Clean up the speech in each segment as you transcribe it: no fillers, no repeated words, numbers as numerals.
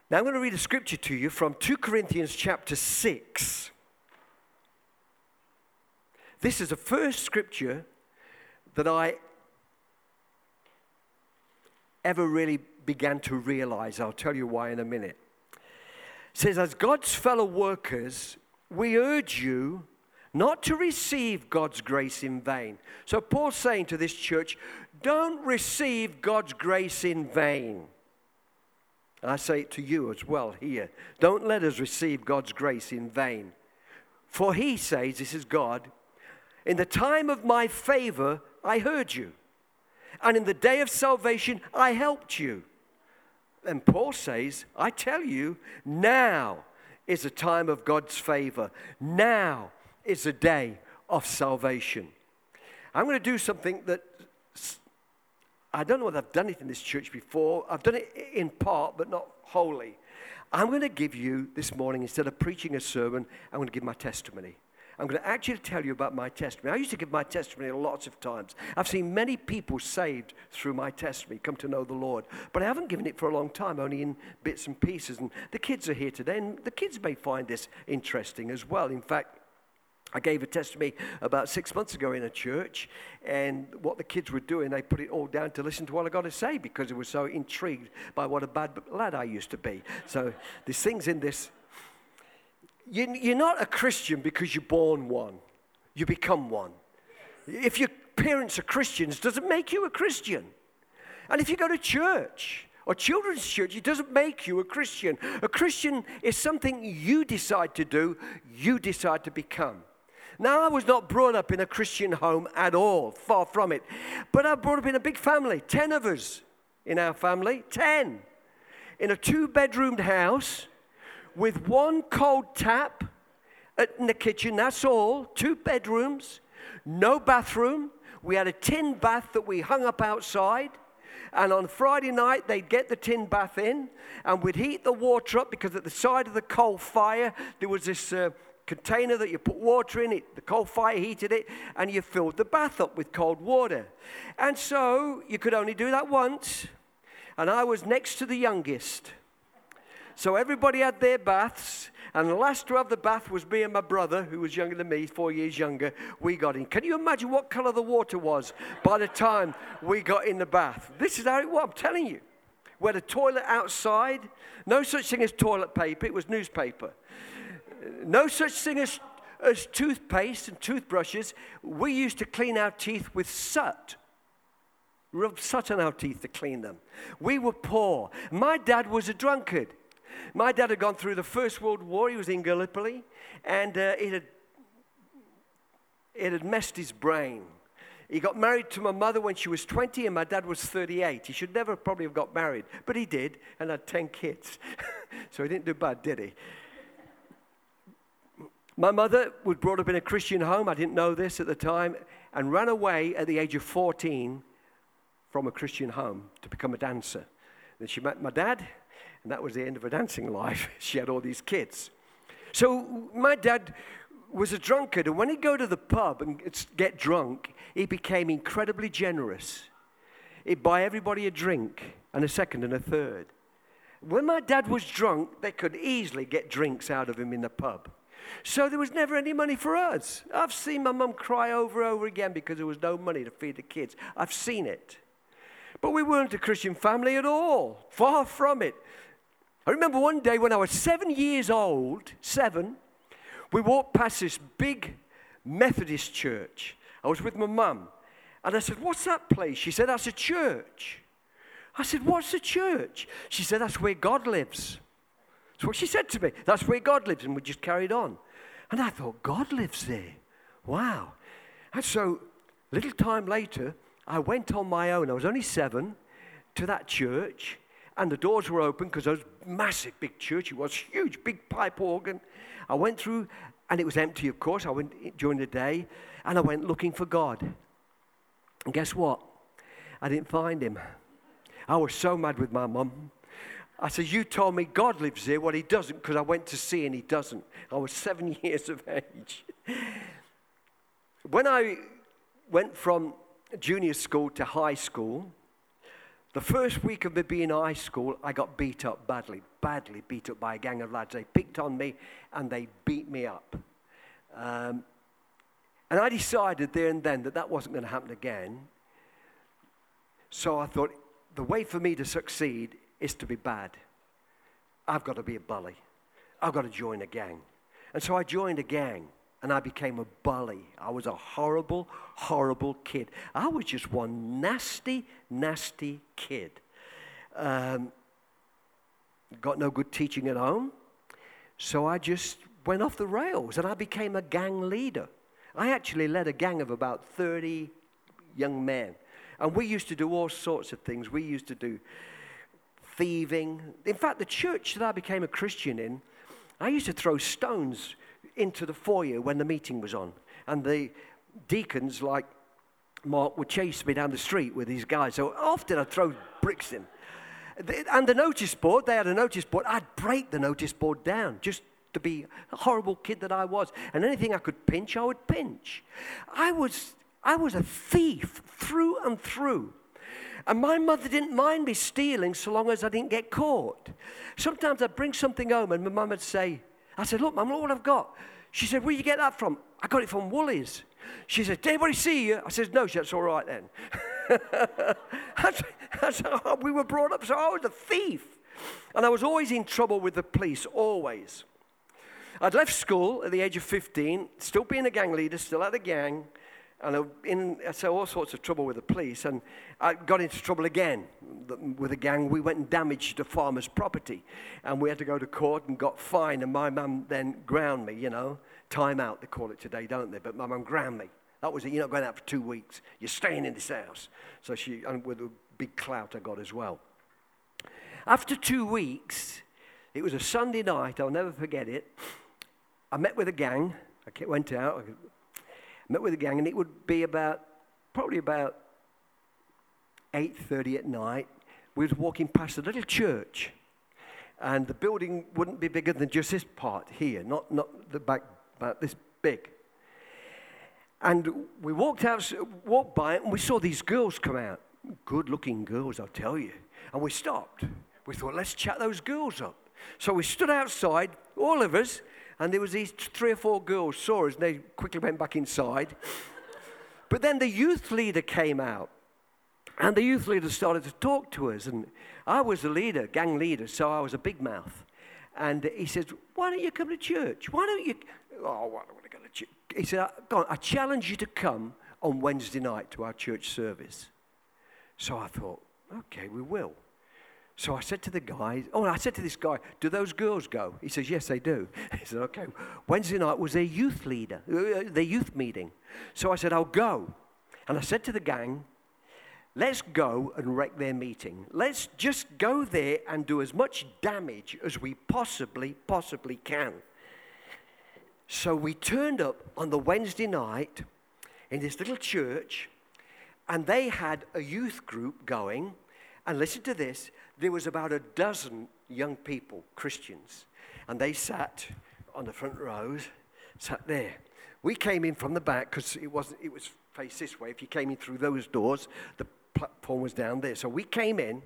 Now I'm going to read a scripture to you from 2 Corinthians chapter 6. This is the first scripture that I ever really began to realize. I'll tell you why in a minute. It says, as God's fellow workers, we urge you not to receive God's grace in vain. So Paul's saying to this church, don't receive God's grace in vain. And I say it to you as well here. Don't let us receive God's grace in vain. For he says, this is God, in the time of my favor, I heard you. And in the day of salvation, I helped you. And Paul says, I tell you, now is the time of God's favor. Now is the day of salvation. I'm going to do something that I don't know whether I've done it in this church before. I've done it in part, but not wholly. I'm going to give you this morning, instead of preaching a sermon, I'm going to give my testimony. I'm going to actually tell you about my testimony. I used to give my testimony lots of times. I've seen many people saved through my testimony, come to know the Lord. But I haven't given it for a long time, only in bits and pieces. And the kids are here today, and the kids may find this interesting as well. In fact, I gave a testimony about 6 months ago in a church, and what the kids were doing, they put it all down to listen to what I got to say because they were so intrigued by what a bad lad I used to be. So there's things in this. You're not a Christian because you're born one. You become one. If your parents are Christians, does it make you a Christian? And if you go to church or children's church, it doesn't make you a Christian. A Christian is something you decide to do, you decide to become. Now, I was not brought up in a Christian home at all, far from it. But I was brought up in a big family, 10 of us in our family, 10. In a 2-bedroomed house with one cold tap in the kitchen, that's all, 2 bedrooms, no bathroom. We had a tin bath that we hung up outside. And on Friday night, they'd get the tin bath in, and we'd heat the water up because at the side of the coal fire, there was this container that you put water in it. The coal fire heated it, and you filled the bath up with cold water. And so you could only do that once, and I was next to the youngest. So everybody had their baths, and the last to have the bath was me and my brother, who was younger than me, 4 years younger. We got in. Can you imagine what color the water was by the time we got in the bath? This is how it was, I'm telling you. We had a toilet outside. No such thing as toilet paper. It was newspaper. No such thing as toothpaste and toothbrushes. We used to clean our teeth with soot. Rub soot on our teeth to clean them. We were poor. My dad was a drunkard. My dad had gone through the First World War. He was in Gallipoli, and it had messed his brain. He got married to my mother when she was 20, and my dad was 38. He should never probably have got married, but he did, and had 10 kids. So he didn't do bad, did he? My mother was brought up in a Christian home. I didn't know this at the time, and ran away at the age of 14 from a Christian home to become a dancer. Then she met my dad, and that was the end of her dancing life. She had all these kids. So my dad was a drunkard, and when he'd go to the pub and get drunk, he became incredibly generous. He'd buy everybody a drink, and a second and a third. When my dad was drunk, they could easily get drinks out of him in the pub. So there was never any money for us. I've seen my mum cry over and over again because there was no money to feed the kids. I've seen it. But we weren't a Christian family at all. Far from it. I remember one day when I was 7 years old, we walked past this big Methodist church. I was with my mum. And I said, what's that place? She said, that's a church. I said, what's a church? She said, that's where God lives. That's what she said to me. That's where God lives. And we just carried on. And I thought, God lives there. Wow. And so, little time later, I went on my own. I was only 7 to that church. And the doors were open because it was a massive, big church. It was huge, big pipe organ. I went through, and it was empty, of course. I went during the day, and I went looking for God. And guess what? I didn't find him. I was so mad with my mum. I said, you told me God lives here. Well, he doesn't, because I went to see, and he doesn't. I was 7 years of age. When I went from junior school to high school, The first week of me being in high school, I got beat up badly beat up by a gang of lads. They picked on me and they beat me up. And I decided there and then that wasn't going to happen again. So I thought, the way for me to succeed is to be bad. I've got to be a bully. I've got to join a gang. And so I joined a gang, and I became a bully. I was a horrible, horrible kid. I was just one nasty, nasty kid. Got no good teaching at home, so I just went off the rails, and I became a gang leader. I actually led a gang of about 30 young men. And we used to do all sorts of things. We used to do thieving. In fact, the church that I became a Christian in, I used to throw stones into the foyer when the meeting was on. And the deacons, like Mark, would chase me down the street with these guys. So often I'd throw bricks in. And the notice board, they had a notice board. I'd break the notice board down just to be a horrible kid that I was. And anything I could pinch, I would pinch. I was a thief through and through. And my mother didn't mind me stealing so long as I didn't get caught. Sometimes I'd bring something home and my mum would say, I said, look, Mum, look what I've got. She said, where did you get that from? I got it from Woolies. She said, did anybody see you? I said, no, that's all right then. That's how we were brought up. So I was a thief. And I was always in trouble with the police, always. I'd left school at the age of 15, still being a gang leader, still had a gang. And I had all sorts of trouble with the police, and I got into trouble again with a gang. We went and damaged a farmer's property, and we had to go to court and got fined, and my mum then ground me, time out, they call it today, don't they? But my mum ground me. That was it. You're not going out for 2 weeks. You're staying in this house. So and with a big clout I got as well. After 2 weeks, it was a Sunday night, I'll never forget it. I met with a gang. I went out, met with a gang, and it would be probably about 8:30 at night. We was walking past a little church, and the building wouldn't be bigger than just this part here, not the back, about this big. And we walked by it, and we saw these girls come out. Good-looking girls, I'll tell you. And we stopped. We thought, let's chat those girls up. So we stood outside, all of us, and there was these 3 or 4 girls saw us, and they quickly went back inside. But then the youth leader came out, and the youth leader started to talk to us. And I was the leader, gang leader, so I was a big mouth. And he said, why don't you come to church? Why don't you? Oh, why don't I go to church? He said, go on, I challenge you to come on Wednesday night to our church service. So I thought, okay, we will. So I said to this guy, do those girls go? He says, yes, they do. He said, okay. Wednesday night was their youth leader, their youth meeting. So I said, I'll go. And I said to the gang, let's go and wreck their meeting. Let's just go there and do as much damage as we possibly can. So we turned up on the Wednesday night in this little church, and they had a youth group going. And listen to this, there was about a dozen young people, Christians, and they sat on the front rows, sat there. We came in from the back because it was faced this way. If you came in through those doors, the platform was down there. So we came in,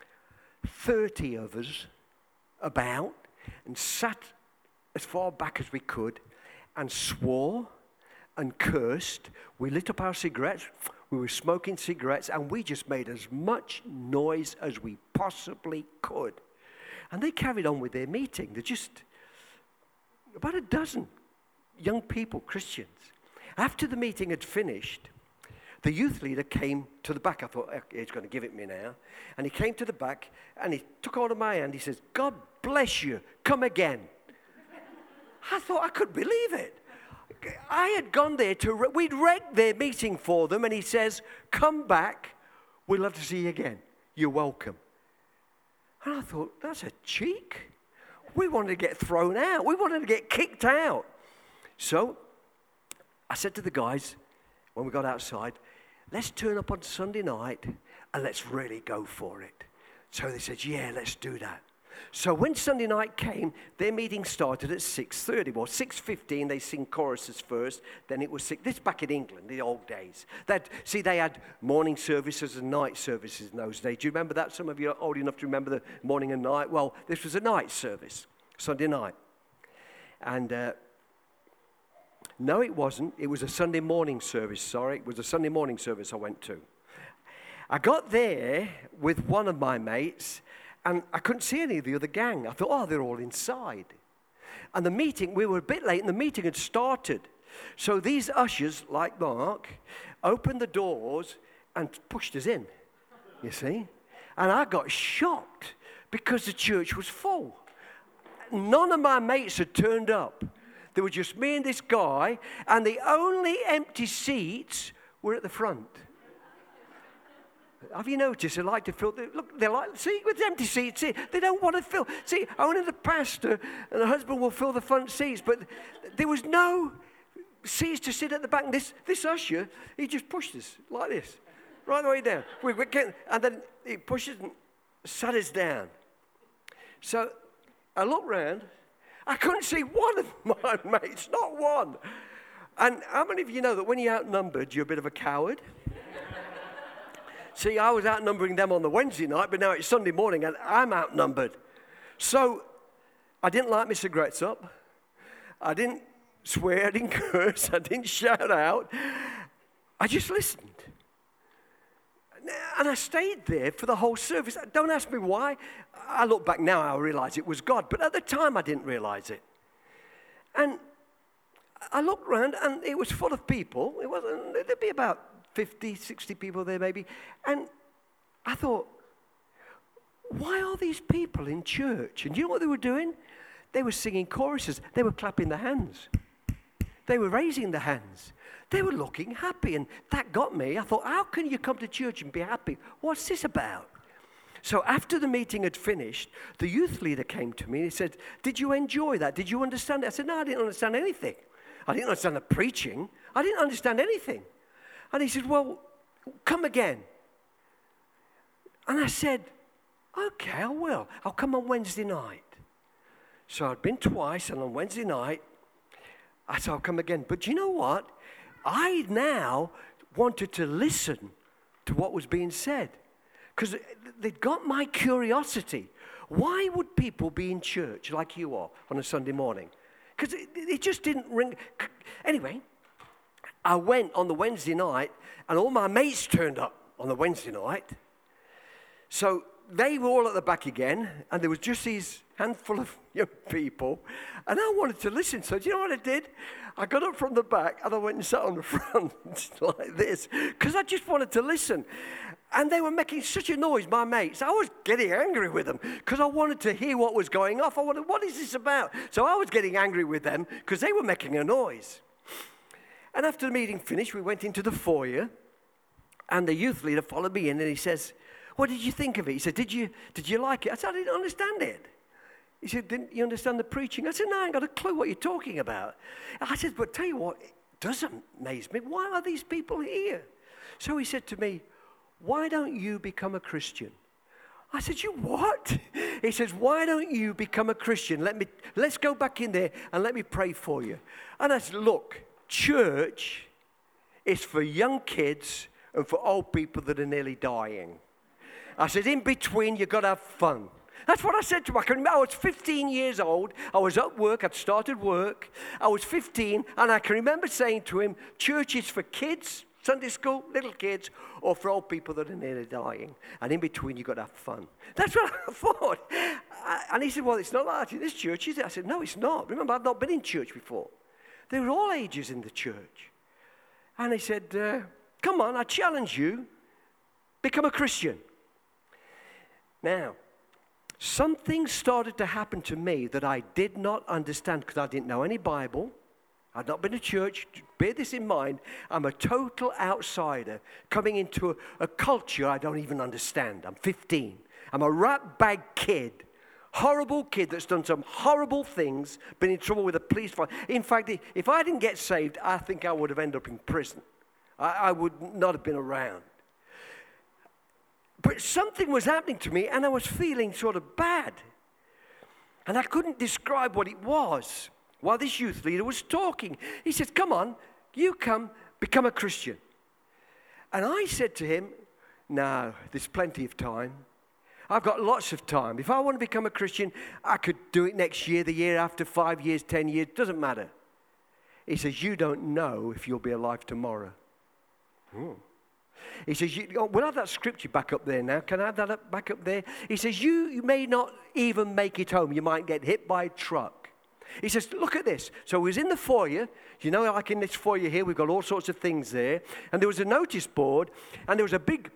30 of us about, and sat as far back as we could and swore and cursed. We lit up our cigarettes. We were smoking cigarettes, and we just made as much noise as we possibly could. And they carried on with their meeting. They're just about a dozen young people, Christians. After the meeting had finished, the youth leader came to the back. I thought, okay, he's going to give it me now. And he came to the back, and he took hold of my hand. He says, God bless you. Come again. I thought I couldn't believe it. I had gone there we'd wrecked their meeting for them, and he says, come back, we'd love to see you again. You're welcome. And I thought, that's a cheek. We wanted to get thrown out. We wanted to get kicked out. So I said to the guys, when we got outside, let's turn up on Sunday night, and let's really go for it. So they said, yeah, let's do that. So when Sunday night came, their meeting started at 6:30. Well, 6:15, they sing choruses first. Then it was 6. This back in England, the old days. They had morning services and night services in those days. Do you remember that? Some of you are old enough to remember the morning and night. Well, this was a night service, Sunday night. And no, it wasn't. It was a Sunday morning service, sorry. It was a Sunday morning service I went to. I got there with one of my mates, and I couldn't see any of the other gang. I thought, oh, they're all inside. And the meeting, we were a bit late, and the meeting had started. So these ushers, like Mark, opened the doors and pushed us in, you see. And I got shocked because the church was full. None of my mates had turned up. There were just me and this guy, and the only empty seats were at the front. Have you noticed they like to fill? Look, they like, see, with empty seats, see, they don't want to fill. See, only the pastor and the husband will fill the front seats, but there was no seats to sit at the back. And this usher, he just pushed us like this, right the way down. And then he pushes and sat us down. So I looked round. I couldn't see one of my mates, not one. And how many of you know that when you're outnumbered, you're a bit of a coward? See, I was outnumbering them on the Wednesday night, but now it's Sunday morning and I'm outnumbered. So I didn't light my cigarettes up. I didn't swear, I didn't curse, I didn't shout out. I just listened. And I stayed there for the whole service. Don't ask me why. I look back now, I realize it was God. But at the time, I didn't realize it. And I looked around, and it was full of people. It wasn't. There'd be about 50, 60 people there maybe. And I thought, why are these people in church? And you know what they were doing? They were singing choruses. They were clapping their hands. They were raising their hands. They were looking happy, and that got me. I thought, how can you come to church and be happy? What's this about? So after the meeting had finished, the youth leader came to me and he said, did you enjoy that? Did you understand it? I said, no, I didn't understand anything. I didn't understand the preaching. I didn't understand anything. And he said, well, come again. And I said, okay, I will. I'll come on Wednesday night. So I'd been twice, and on Wednesday night, I said, I'll come again. But you know what? I now wanted to listen to what was being said because they'd got my curiosity. Why would people be in church like you are on a Sunday morning? Because it just didn't ring. Anyway, I went on the Wednesday night, and all my mates turned up on the Wednesday night. So they were all at the back again, and there was just these handful of young people, and I wanted to listen. So do you know what I did? I got up from the back, and I went and sat on the front like this, because I just wanted to listen. And they were making such a noise, my mates. I was getting angry with them, because I wanted to hear what was going off. I wanted, what is this about? So I was getting angry with them, because they were making a noise. And after the meeting finished, we went into the foyer, and the youth leader followed me in, and he says, what did you think of it? He said, did you like it? I said, I didn't understand it. He said, didn't you understand the preaching? I said, no, I ain't got a clue what you're talking about. I said, but tell you what, it does amaze me. Why are these people here? So he said to me, why don't you become a Christian? I said, you what? He says, why don't you become a Christian? Let's go back in there and let me pray for you. And I said, look, church is for young kids and for old people that are nearly dying. I said, in between, you've got to have fun. That's what I said to him. I was 15 years old. I was at work. I'd started work. I was 15, and I can remember saying to him, church is for kids, Sunday school, little kids, or for old people that are nearly dying. And in between, you've got to have fun. That's what I thought. And he said, well, it's not like that in this church, is it? I said, no, it's not. Remember, I've not been in church before. There were all ages in the church. And he said, come on, I challenge you, become a Christian. Now, something started to happen to me that I did not understand because I didn't know any Bible. I'd not been to church. Bear this in mind. I'm a total outsider coming into a culture I don't even understand. I'm 15. I'm a rat bag kid. Horrible kid that's done some horrible things, been in trouble with the police. In fact, if I didn't get saved, I think I would have ended up in prison. I would not have been around. But something was happening to me, and I was feeling sort of bad. And I couldn't describe what it was while this youth leader was talking. He said, come on, you come, become a Christian. And I said to him, no, there's plenty of time. I've got lots of time. If I want to become a Christian, I could do it next year, the year after, 5 years, 10 years, doesn't matter. He says, you don't know if you'll be alive tomorrow. He says, we'll have that scripture back up there now. Can I have that back up there? He says, you may not even make it home. You might get hit by a truck. He says, look at this. So he was in the foyer. You know, like in this foyer here, we've got all sorts of things there. And there was a notice board, and there was a big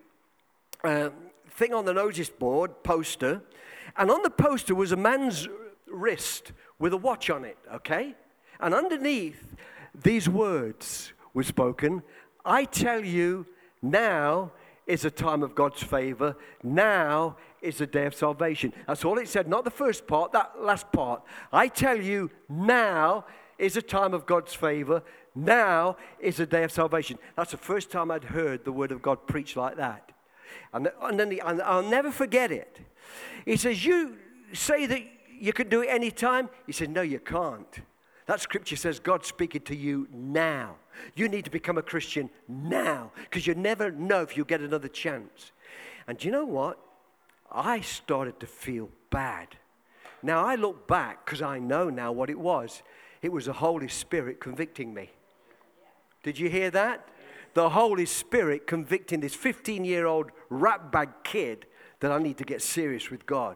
thing on the notice board, poster. And on the poster was a man's wrist with a watch on it, okay? And underneath, these words were spoken. I tell you, now is a time of God's favor. Now is the day of salvation. That's all it said, not the first part, that last part. I tell you, now is a time of God's favor. Now is the day of salvation. That's the first time I'd heard the word of God preached like that. And I'll never forget it. He says, you say that you can do it any time? He said, no, you can't. That scripture says God's speaking to you now. You need to become a Christian now, because you never know if you'll get another chance. And do you know what? I started to feel bad. Now, I look back because I know now what it was. It was the Holy Spirit convicting me. Did you hear that? The Holy Spirit convicting this 15-year-old ratbag kid that I need to get serious with God.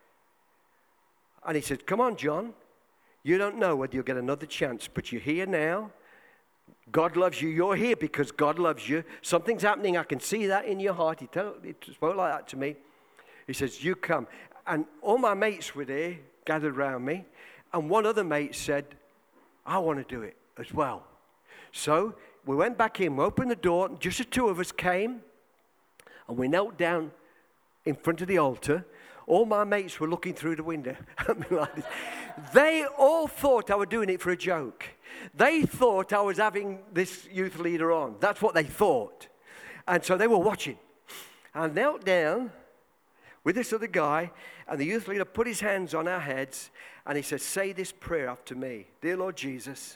And he said, come on, John. You don't know whether you'll get another chance, but you're here now. God loves you. You're here because God loves you. Something's happening. I can see that in your heart. He spoke like that to me. He says, you come. And all my mates were there, gathered around me. And one other mate said, I want to do it as well. So we went back in, we opened the door, and just the two of us came. And we knelt down in front of the altar. All my mates were looking through the window at me like this. They all thought I was doing it for a joke. They thought I was having this youth leader on. That's what they thought. And so they were watching. I knelt down with this other guy, and the youth leader put his hands on our heads, and he said, say this prayer after me. Dear Lord Jesus,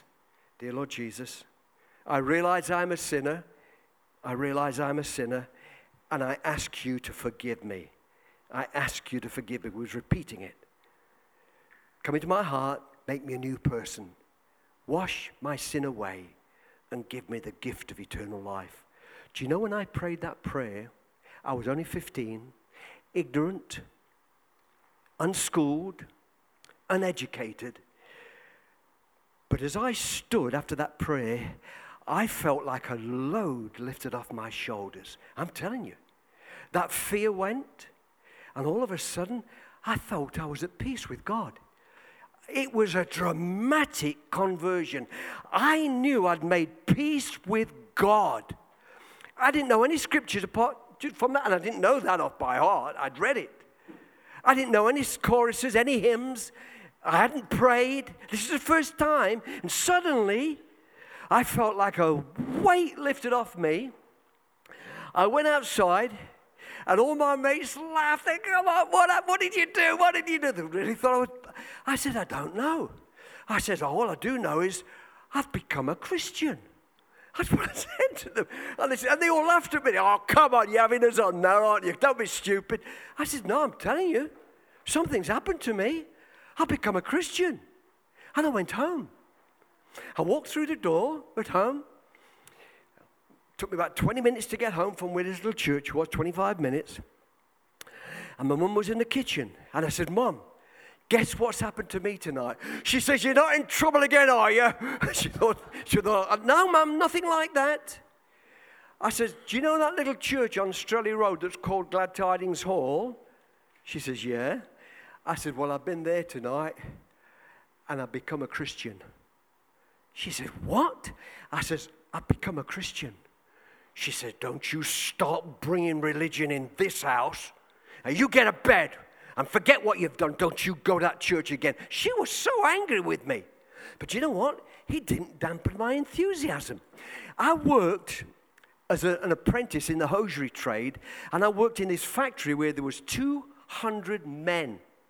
I realize I'm a sinner. And I ask you to forgive me. I ask you to forgive me. We was repeating it. Come into my heart, make me a new person. Wash my sin away and give me the gift of eternal life. Do you know when I prayed that prayer, I was only 15, ignorant, unschooled, uneducated. But as I stood after that prayer, I felt like a load lifted off my shoulders. I'm telling you, that fear went. And all of a sudden, I felt I was at peace with God. It was a dramatic conversion. I knew I'd made peace with God. I didn't know any scriptures apart from that, and I didn't know that off by heart. I'd read it. I didn't know any choruses, any hymns. I hadn't prayed. This is the first time. And suddenly, I felt like a weight lifted off me. I went outside. And all my mates laughed. They come on, what did you do? What did you do? They really thought I said, I don't know. I said, all I do know is I've become a Christian. That's what I said to them. And they all laughed at me. Oh, come on, you're having us on now, aren't you? Don't be stupid. I said, no, I'm telling you. Something's happened to me. I've become a Christian. And I went home. I walked through the door at home. Took me about 20 minutes to get home from where this little church was, 25 minutes. And my mum was in the kitchen. And I said, Mum, guess what's happened to me tonight? She says, you're not in trouble again, are you? She thought, no, Mum, nothing like that. I said, do you know that little church on Strelly Road that's called Glad Tidings Hall? She says, yeah. I said, well, I've been there tonight, and I've become a Christian. She said, what? I said, I've become a Christian. She said, don't you stop bringing religion in this house. Now you get a bed and forget what you've done. Don't you go to that church again. She was so angry with me. But you know what? He didn't dampen my enthusiasm. I worked as an apprentice in the hosiery trade, and I worked in this factory where there was 200 men.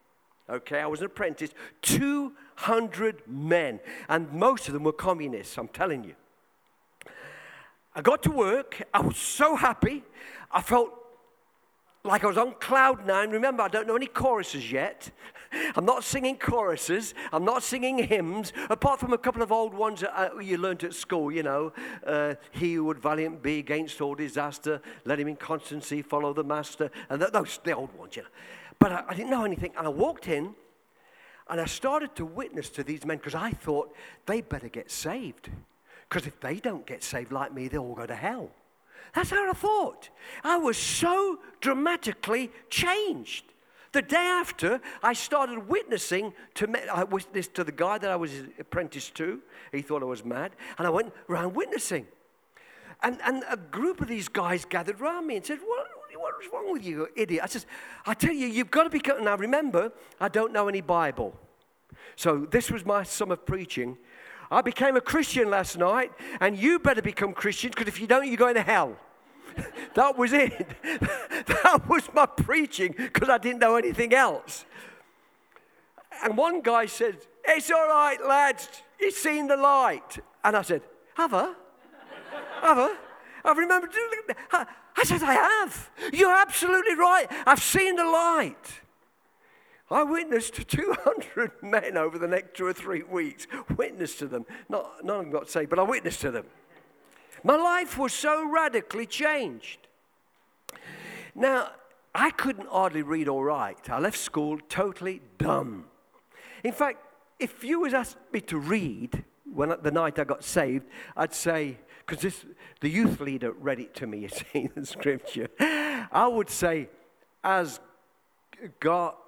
Okay, I was an apprentice. 200 men. And most of them were communists, I'm telling you. I got to work. I was so happy. I felt like I was on cloud nine. Remember, I don't know any choruses yet. I'm not singing choruses. I'm not singing hymns, apart from a couple of old ones that you learnt at school, you know. He who would valiant be against all disaster, let him in constancy follow the master. And those, the old ones, you know. But I didn't know anything. And I walked in, and I started to witness to these men, because I thought they better get saved. Because if they don't get saved like me, they'll all go to hell. That's how I thought. I was so dramatically changed. The day after, I started witnessing to men. I witnessed to the guy that I was apprenticed to. He thought I was mad. And I went around witnessing. And a group of these guys gathered around me and said, what's wrong with you, idiot? I said, I tell you, you've got to be... Now remember, I don't know any Bible. So this was my sum of preaching. I became a Christian last night, and you better become Christians, because if you don't, you're going to hell. That was it. That was my preaching, because I didn't know anything else. And one guy said, it's all right, lads, he's seen the light. And I said, have I? Have I? I remember doing it. I said, I have. You're absolutely right. I've seen the light. I witnessed to 200 men over the next 2 or 3 weeks. Witnessed to them. None of them got saved, but I witnessed to them. My life was so radically changed. Now, I couldn't hardly read or write. I left school totally dumb. In fact, if you was asked me to read the night I got saved, I'd say, because the youth leader read it to me, you see, the scripture. I would say, as God's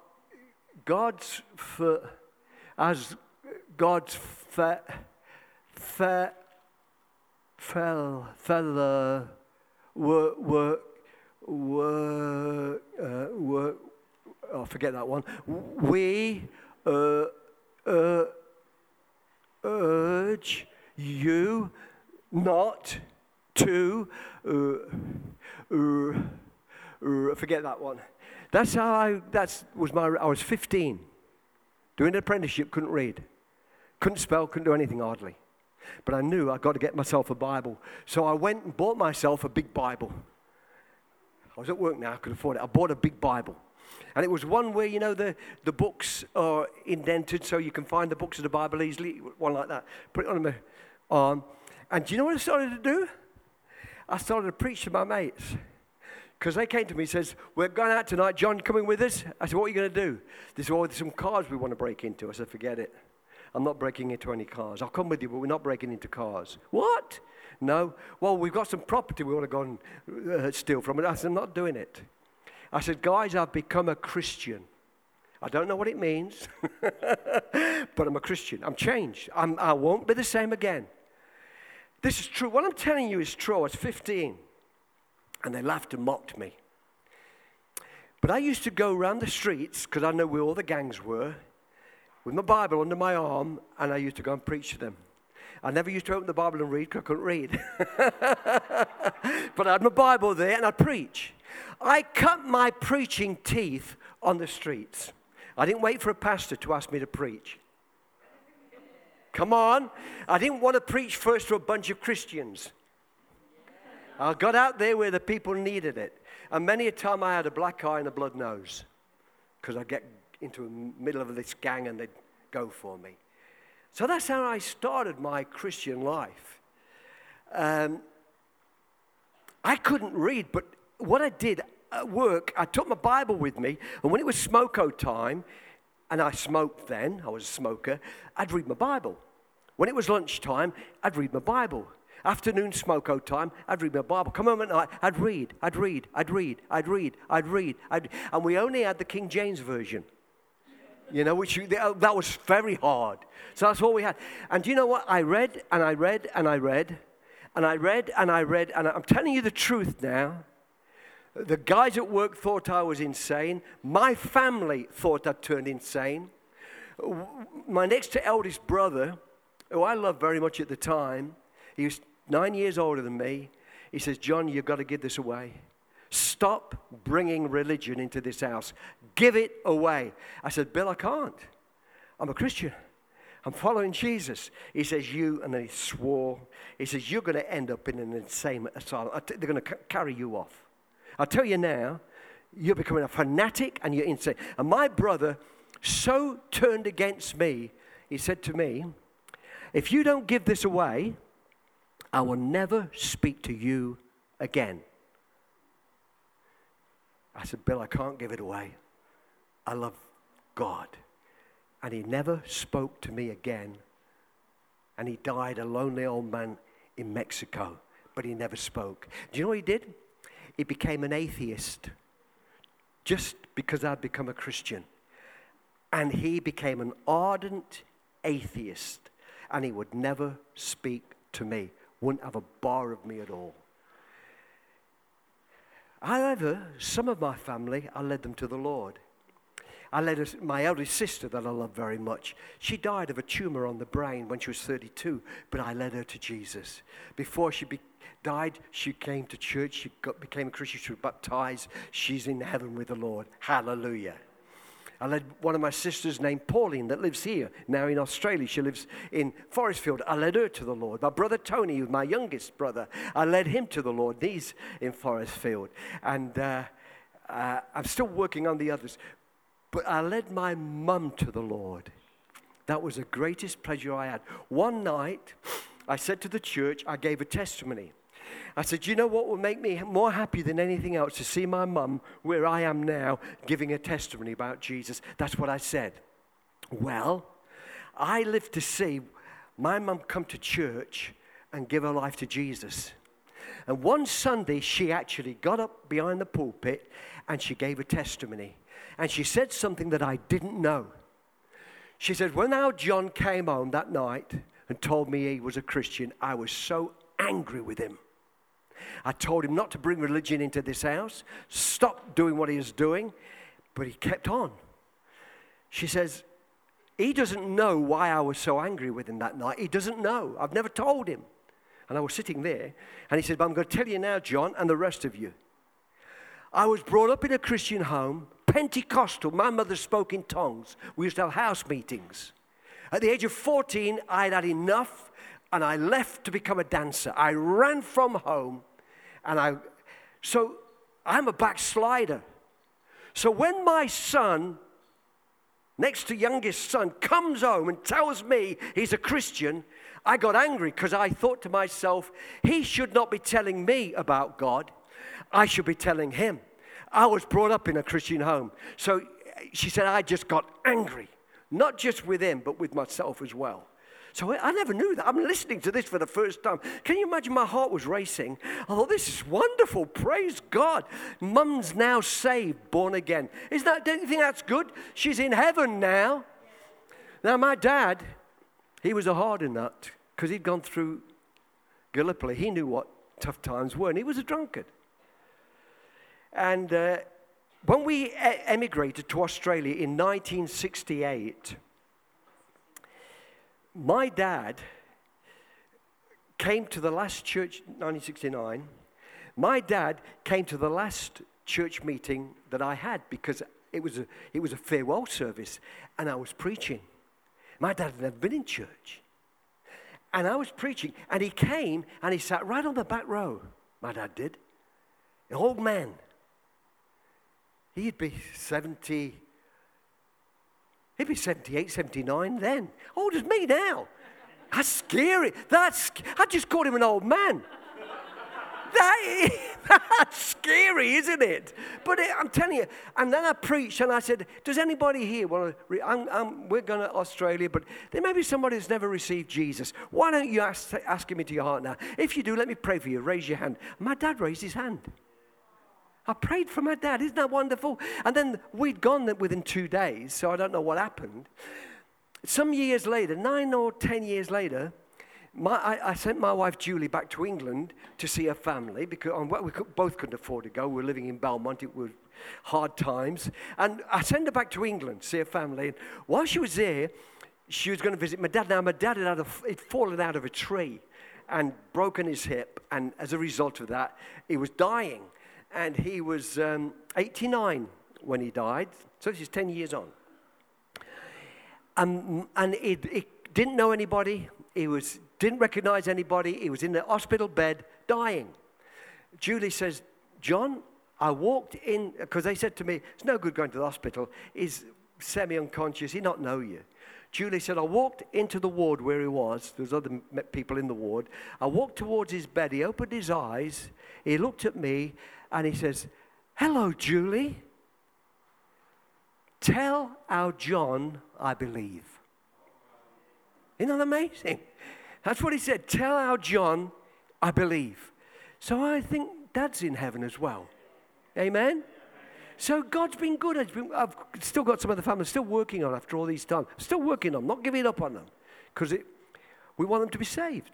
fellow oh, forget that one. We urge you not to forget that one. That's how I was 15, doing an apprenticeship, couldn't read, couldn't spell, couldn't do anything hardly. But I knew I'd got to get myself a Bible. So I went and bought myself a big Bible. I was at work now, I could afford it. I bought a big Bible. And it was one where, you know, the books are indented so you can find the books of the Bible easily, one like that. Put it on my arm. And do you know what I started to do? I started to preach to my mates. Because they came to me and says, we're going out tonight, John, coming with us? I said, what are you going to do? They said, there's some cars we want to break into. I said, forget it. I'm not breaking into any cars. I'll come with you, but we're not breaking into cars. What? No. Well, we've got some property we want to go and steal from. I said, I'm not doing it. I said, guys, I've become a Christian. I don't know what it means, but I'm a Christian. I'm changed. I won't be the same again. This is true. What I'm telling you is true. I was 15, and they laughed and mocked me. But I used to go around the streets, because I know where all the gangs were, with my Bible under my arm, and I used to go and preach to them. I never used to open the Bible and read, because I couldn't read. But I had my Bible there, and I'd preach. I cut my preaching teeth on the streets. I didn't wait for a pastor to ask me to preach. Come on. I didn't want to preach first to a bunch of Christians. I got out there where the people needed it. And many a time I had a black eye and a blood nose, because I'd get into the middle of this gang and they'd go for me. So that's how I started my Christian life. I couldn't read, but what I did at work, I took my Bible with me, and when it was smoko time, and I smoked then, I was a smoker, I'd read my Bible. When it was lunchtime, I'd read my Bible. Afternoon smoko time, I'd read my Bible. Come home at night, I'd read. And we only had the King James Version. You know, that was very hard. So that's all we had. And do you know what? I read, and I'm telling you the truth now. The guys at work thought I was insane. My family thought I'd turned insane. My next to eldest brother, who I loved very much at the time, he was 9 years older than me. He says, John, you've got to give this away. Stop bringing religion into this house. give it away. I said, Bill, I can't. I'm a Christian. I'm following Jesus. He says, and then he swore. He says, you're going to end up in an insane asylum. They're going to carry you off. I'll tell you now, you're becoming a fanatic and you're insane. And my brother so turned against me, he said to me, if you don't give this away, I will never speak to you again. I said, Bill, I can't give it away. I love God. And he never spoke to me again. And he died a lonely old man in Mexico. But he never spoke. Do you know what he did? He became an atheist. Just because I'd become a Christian. And he became an ardent atheist. And he would never speak to me. Wouldn't have a bar of me at all. However, some of my family, I led them to the Lord. I led my eldest sister that I love very much. She died of a tumor on the brain when she was 32, but I led her to Jesus. Before she died, she came to church. She became a Christian. She was baptized. She's in heaven with the Lord. Hallelujah. I led one of my sisters named Pauline that lives here, now in Australia. She lives in Forestfield. I led her to the Lord. My brother Tony, my youngest brother, I led him to the Lord. He's in Forestfield. And I'm still working on the others. But I led my mum to the Lord. That was the greatest pleasure I had. One night, I said to the church, I gave a testimony. I said, you know what will make me more happy than anything else? To see my mum where I am now giving a testimony about Jesus. That's what I said. Well, I lived to see my mum come to church and give her life to Jesus. And one Sunday, she actually got up behind the pulpit and she gave a testimony. And she said something that I didn't know. She said, when our John came home that night and told me he was a Christian, I was so angry with him. I told him not to bring religion into this house, stop doing what he was doing, but he kept on. She says, he doesn't know why I was so angry with him that night. He doesn't know. I've never told him. And I was sitting there, and he said, but I'm going to tell you now, John, and the rest of you. I was brought up in a Christian home, Pentecostal. My mother spoke in tongues. We used to have house meetings. At the age of 14, I had enough, and I left to become a dancer. I ran from home, and so I'm a backslider. So when my son, next to youngest son, comes home and tells me he's a Christian, I got angry because I thought to myself, he should not be telling me about God. I should be telling him. I was brought up in a Christian home. So she said, I just got angry. Not just with him, but with myself as well. So I never knew that. I'm listening to this for the first time. Can you imagine my heart was racing? I thought, this is wonderful. Praise God. Mum's now saved, born again. Don't you think that's good? She's in heaven now. Now, my dad, he was a harder nut because he'd gone through Gallipoli. He knew what tough times were, and he was a drunkard. And when we emigrated to Australia in 1968, my dad came to the last church, 1969. My dad came to the last church meeting that I had because it was a farewell service, and I was preaching. My dad had never been in church. And I was preaching, and he came, and he sat right on the back row. My dad did. An old man. He'd be 70, he'd be 78, 79 then. Old as me now. That's scary. I just called him an old man. That's scary, isn't it? But I'm telling you, and then I preached and I said, does anybody here want to, we're going to Australia, but there may be somebody who's never received Jesus. Why don't you ask him into your heart now? If you do, let me pray for you. Raise your hand. My dad raised his hand. I prayed for my dad. Isn't that wonderful? And then we'd gone within 2 days, so I don't know what happened. Some years later, 9 or 10 years later, I sent my wife Julie back to England to see her family because we both couldn't afford to go. We were living in Belmont. It was hard times. And I sent her back to England to see her family. And while she was there, she was going to visit my dad. Now, my dad had fallen out of a tree and broken his hip. And as a result of that, he was dying. And he was 89 when he died. So this is 10 years on. And he didn't know anybody. Didn't recognize anybody. He was in the hospital bed dying. Julie says, John, I walked in, because they said to me, it's no good going to the hospital. He's semi-unconscious. He not know you. Julie said, I walked into the ward where he was. There was other people in the ward. I walked towards his bed. He opened his eyes. He looked at me, and he says, hello, Julie. Tell our John I believe. Isn't that amazing? That's what he said. Tell our John I believe. So I think Dad's in heaven as well. Amen? So God's been good. I've still got some of the family still working on after all these times. Still working on them, not giving up on them. Because we want them to be saved.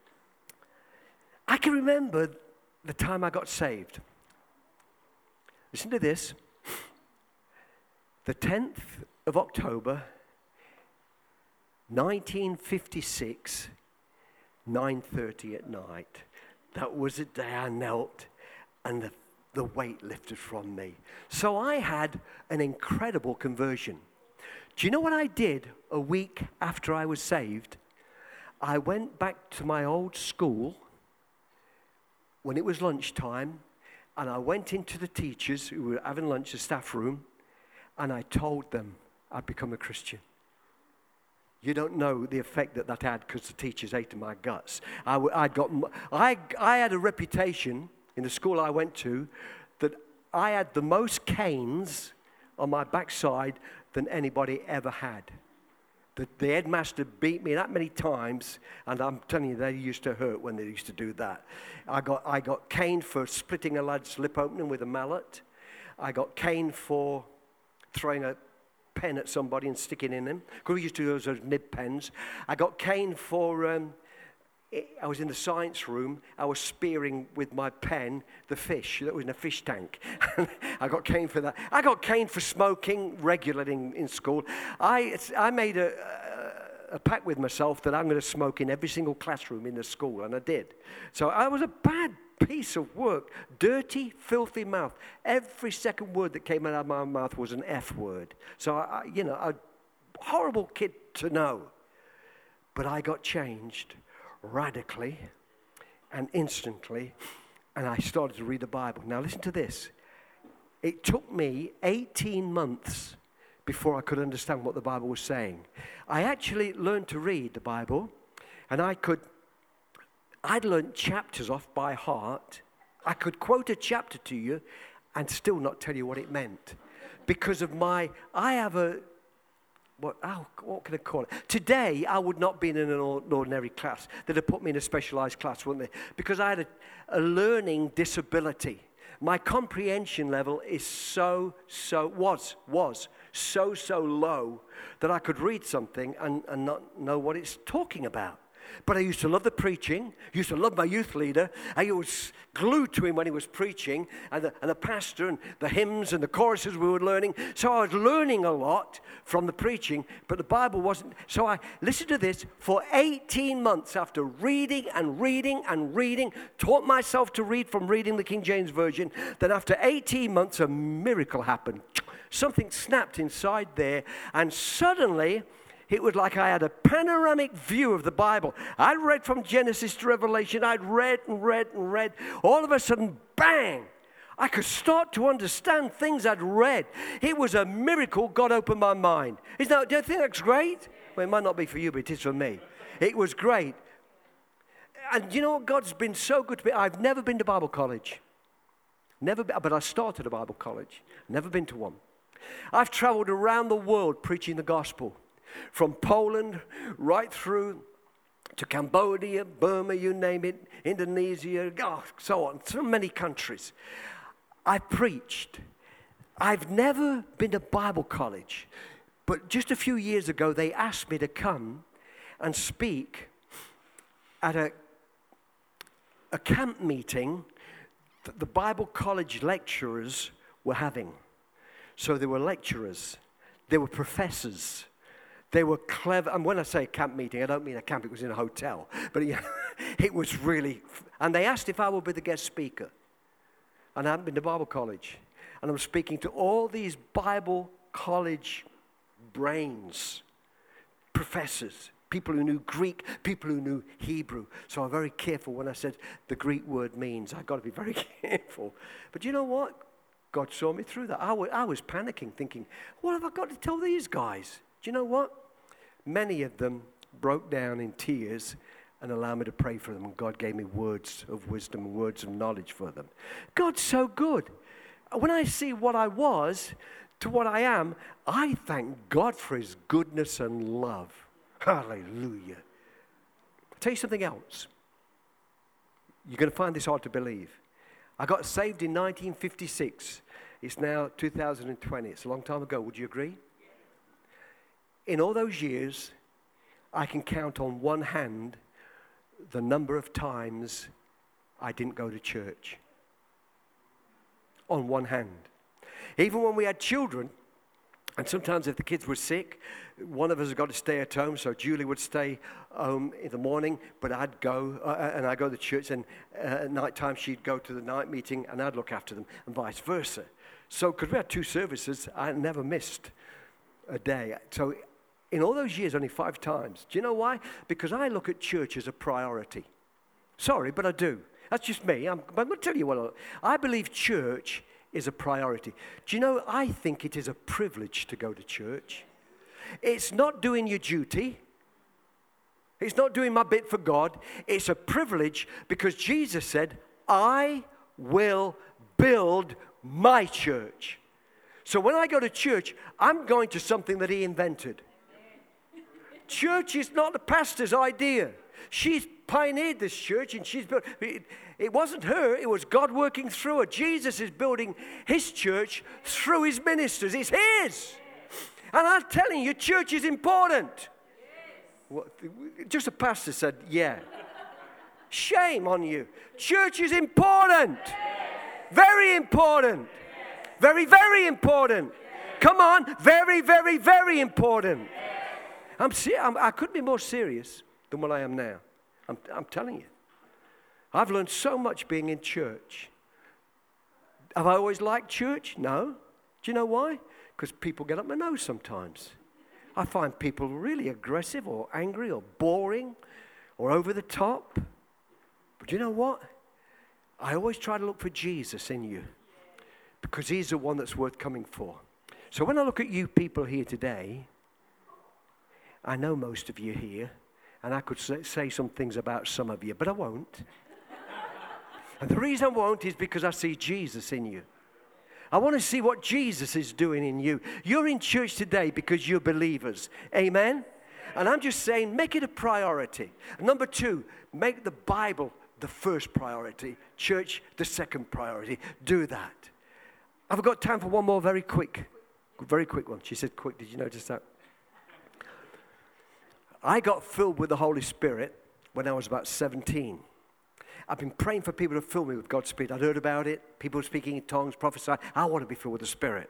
I can remember the time I got saved. Listen to this. The 10th of October, 1956, 9:30 at night. That was the day I knelt and the weight lifted from me. So I had an incredible conversion. Do you know what I did a week after I was saved? I went back to my old school when it was lunchtime, and I went into the teachers who were having lunch, the staff room, and I told them I'd become a Christian. You don't know the effect that had because the teachers hated my guts. I had a reputation in the school I went to that I had the most canes on my backside than anybody ever had. The headmaster beat me that many times, and I'm telling you, they used to hurt when they used to do that. I got caned for splitting a lad's lip opening with a mallet. I got caned for throwing a pen at somebody and sticking in him, because we used to do those nib pens. I got caned for, I was in the science room, I was spearing with my pen the fish that was in a fish tank. I got caned for that. I got caned for smoking regularly in school. I made a pact with myself that I'm going to smoke in every single classroom in the school, and I did. So I was a bad piece of work, dirty, filthy mouth. Every second word that came out of my mouth was an F word. So, a horrible kid to know. But I got changed radically and instantly, and I started to read the Bible. Now listen to this. It took me 18 months before I could understand what the Bible was saying. I actually learned to read the Bible, and I'd learned chapters off by heart. I could quote a chapter to you and still not tell you what it meant. Because of what can I call it? Today, I would not be in an ordinary class. They'd have put me in a specialized class, wouldn't they? Because I had a learning disability. My comprehension level is so low that I could read something and not know what it's talking about. But I used to love the preaching, used to love my youth leader. I was glued to him when he was preaching, and the pastor, and the hymns and the choruses we were learning. So I was learning a lot from the preaching, but the Bible wasn't. So I listened to this for 18 months after reading and reading and reading, taught myself to read from reading the King James Version. Then after 18 months, a miracle happened. Something snapped inside there, and suddenly it was like I had a panoramic view of the Bible. I'd read from Genesis to Revelation. I'd read and read and read. All of a sudden, bang! I could start to understand things I'd read. It was a miracle. God opened my mind. Do you think that's great? Well, it might not be for you, but it is for me. It was great. And you know what? God's been so good to me. I've never been to Bible college. But I started a Bible college. Never been to one. I've traveled around the world preaching the gospel. From Poland right through to Cambodia, Burma, you name it, Indonesia, so on, so many countries. I preached. I've never been to Bible college, but just a few years ago, they asked me to come and speak at a camp meeting that the Bible college lecturers were having. So there were lecturers, there were professors, they were clever. And when I say camp meeting, I don't mean a camp, it was in a hotel. But it was really, and they asked if I would be the guest speaker. And I hadn't been to Bible college. And I'm speaking to all these Bible college brains, professors, people who knew Greek, people who knew Hebrew. So I'm very careful when I said the Greek word means. I've got to be very careful. But you know what? God saw me through that. I was panicking, thinking, what have I got to tell these guys? Do you know what? Many of them broke down in tears and allowed me to pray for them. And God gave me words of wisdom and words of knowledge for them. God's so good. When I see what I was to what I am, I thank God for his goodness and love. Hallelujah. I'll tell you something else. You're going to find this hard to believe. I got saved in 1956. It's now 2020. It's a long time ago. Would you agree? In all those years, I can count on one hand the number of times I didn't go to church. On one hand. Even when we had children, and sometimes if the kids were sick, one of us had got to stay at home, so Julie would stay home in the morning, but I'd go, and I'd go to church, and at night time she'd go to the night meeting, and I'd look after them, and vice versa. So, because we had 2 services, I never missed a day. So, in all those years, only 5 times. Do you know why? Because I look at church as a priority. Sorry, but I do. That's just me. I'm going to tell you what I believe church is a priority. Do you know, I think it is a privilege to go to church. It's not doing your duty. It's not doing my bit for God. It's a privilege because Jesus said, I will build my church. So when I go to church, I'm going to something that he invented. Church is not the pastor's idea. She's pioneered this church and she's built. It wasn't her, it was God working through her. Jesus is building his church through his ministers. It's his. And I'm telling you, church is important. What, just a pastor said, yeah. Shame on you. Church is important. Very important. Very, very important. Come on, very, very, very important. I couldn't be more serious than what I am now. I'm telling you. I've learned so much being in church. Have I always liked church? No. Do you know why? Because people get up my nose sometimes. I find people really aggressive or angry or boring or over the top. But you know what? I always try to look for Jesus in you because he's the one that's worth coming for. So when I look at you people here today, I know most of you here, and I could say some things about some of you, but I won't. And the reason I won't is because I see Jesus in you. I want to see what Jesus is doing in you. You're in church today because you're believers. Amen? And I'm just saying, make it a priority. Number 2, make the Bible the first priority. Church, the second priority. Do that. I've got time for one more very quick one. She said quick. Did you notice that? I got filled with the Holy Spirit when I was about 17. I've been praying for people to fill me with God's Spirit. I'd heard about it. People speaking in tongues, prophesying. I want to be filled with the Spirit.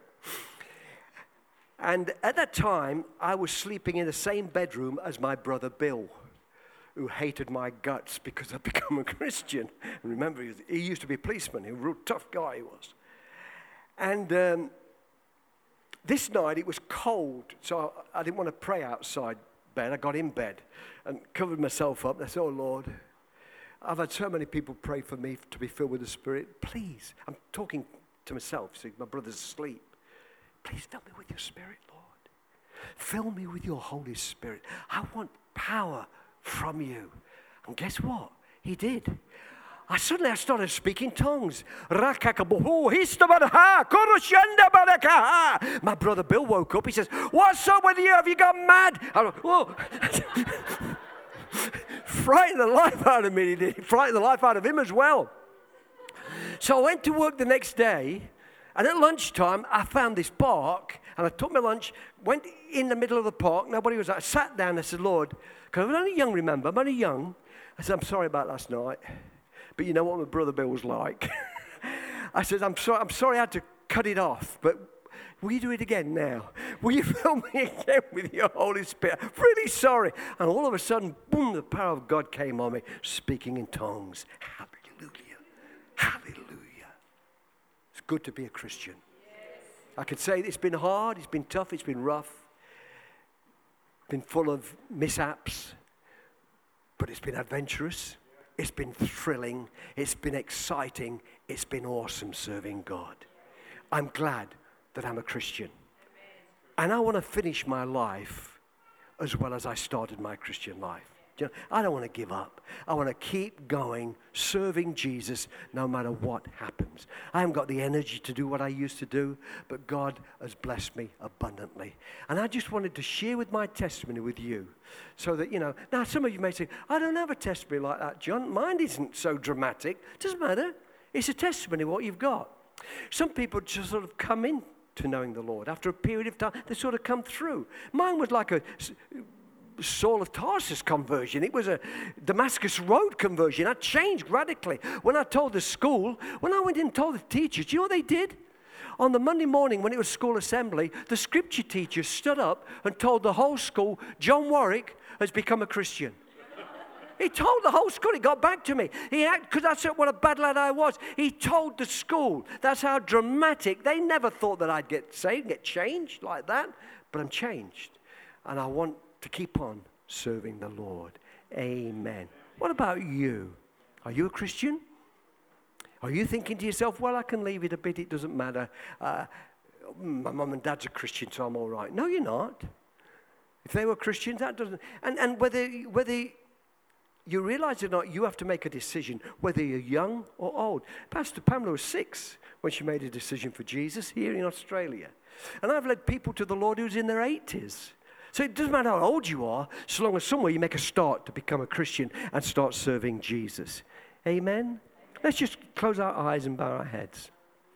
And at that time, I was sleeping in the same bedroom as my brother Bill, who hated my guts because I'd become a Christian. And remember, he used to be a policeman. He was a real tough guy, he was. And this night, it was cold, so I didn't want to pray outside bed. I got in bed and covered myself up. And I said, oh, Lord, I've had so many people pray for me to be filled with the Spirit. Please, I'm talking to myself. See, my brother's asleep. Please fill me with your Spirit, Lord. Fill me with your Holy Spirit. I want power from you. And guess what? He did. I started speaking tongues. My brother Bill woke up. He says, what's up with you? Have you gone mad? I went, whoa. Frightened the life out of me. He did. Frightened the life out of him as well. So I went to work the next day, and at lunchtime, I found this park, and I took my lunch, went in the middle of the park. Nobody was there. I sat down and I said, Lord, because I was only young, remember? I'm only young. I said, I'm sorry about last night, but you know what my brother Bill was like. I said, I'm sorry I had to cut it off, but will you do it again now? Will you fill me again with your Holy Spirit? Really sorry. And all of a sudden, boom, the power of God came on me, speaking in tongues. Hallelujah. Hallelujah. It's good to be a Christian. I could say it's been hard, it's been tough, it's been rough, been full of mishaps, but it's been adventurous, it's been thrilling, it's been exciting, it's been awesome serving God. I'm glad that I'm a Christian. And I want to finish my life as well as I started my Christian life. You know, I don't want to give up. I want to keep going, serving Jesus no matter what happens. I haven't got the energy to do what I used to do, but God has blessed me abundantly. And I just wanted to share with my testimony with you so that, now some of you may say, I don't have a testimony like that, John. Mine isn't so dramatic. Doesn't matter. It's a testimony what you've got. Some people just sort of come in to knowing the Lord. After a period of time, they sort of come through. Mine was like a Saul of Tarsus conversion. It was a Damascus Road conversion. I changed radically. When I told the school, when I went in and told the teachers, do you know what they did? On the Monday morning when it was school assembly, the scripture teacher stood up and told the whole school, John Warwick has become a Christian. He told the whole school. He got back to me. Because that's what a bad lad I was. He told the school. That's how dramatic. They never thought that I'd get saved, get changed like that. But I'm changed. And I want to keep on serving the Lord. Amen. What about you? Are you a Christian? Are you thinking to yourself, well, I can leave it a bit. It doesn't matter. My mum and dad's a Christian, so I'm all right. No, you're not. If they were Christians, that doesn't. And whether you realize it or not, you have to make a decision, whether you're young or old. Pastor Pamela was 6 when she made a decision for Jesus here in Australia. And I've led people to the Lord who's in their 80s. So it doesn't matter how old you are, so long as somewhere you make a start to become a Christian and start serving Jesus. Amen? Let's just close our eyes and bow our heads.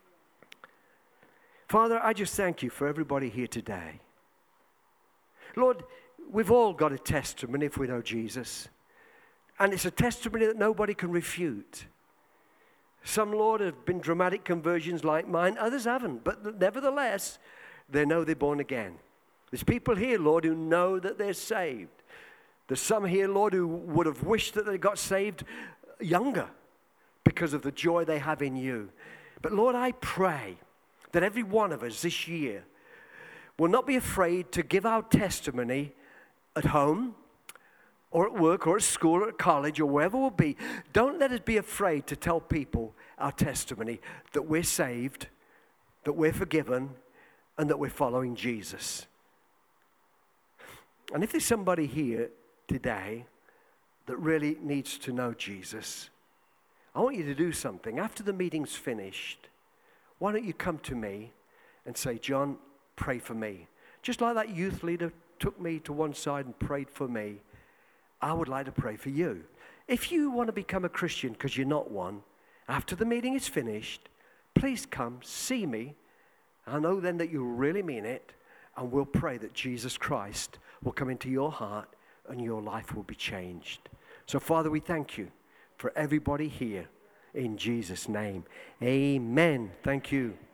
Father, I just thank you for everybody here today. Lord, we've all got a testimony if we know Jesus. And it's a testimony that nobody can refute. Some, Lord, have been dramatic conversions like mine. Others haven't. But nevertheless, they know they're born again. There's people here, Lord, who know that they're saved. There's some here, Lord, who would have wished that they got saved younger because of the joy they have in you. But, Lord, I pray that every one of us this year will not be afraid to give our testimony at home, or at work, or at school, or at college, or wherever we'll be. Don't let us be afraid to tell people our testimony, that we're saved, that we're forgiven, and that we're following Jesus. And if there's somebody here today that really needs to know Jesus, I want you to do something. After the meeting's finished, why don't you come to me and say, John, pray for me. Just like that youth leader took me to one side and prayed for me, I would like to pray for you. If you want to become a Christian because you're not one, after the meeting is finished, please come, see me. I know then that you really mean it, and we'll pray that Jesus Christ will come into your heart and your life will be changed. So, Father, we thank you for everybody here in Jesus' name. Amen. Thank you.